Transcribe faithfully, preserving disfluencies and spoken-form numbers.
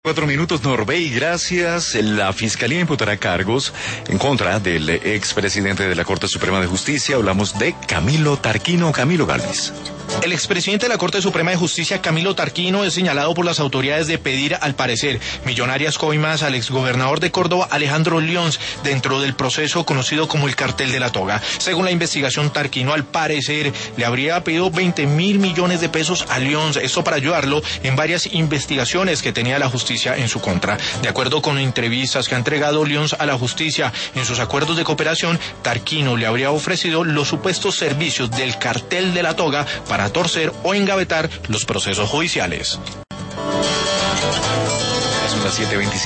Cuatro minutos, Norbey, gracias. La Fiscalía imputará cargos en contra del expresidente de la Corte Suprema de Justicia. Hablamos de Camilo Tarquino. Camilo Galvis. El expresidente de la Corte Suprema de Justicia, Camilo Tarquino, es señalado por las autoridades de pedir, al parecer, millonarias coimas al exgobernador de Córdoba, Alejandro Lyons, dentro del proceso conocido como el Cartel de la Toga. Según la investigación, Tarquino, al parecer, le habría pedido veinte mil millones de pesos a Lyons, esto para ayudarlo en varias investigaciones que tenía la justicia en su contra. De acuerdo con entrevistas que ha entregado Lyons a la justicia en sus acuerdos de cooperación, Tarquino le habría ofrecido los supuestos servicios del Cartel de la Toga para para torcer o engavetar los procesos judiciales. Son las siete veinticinco.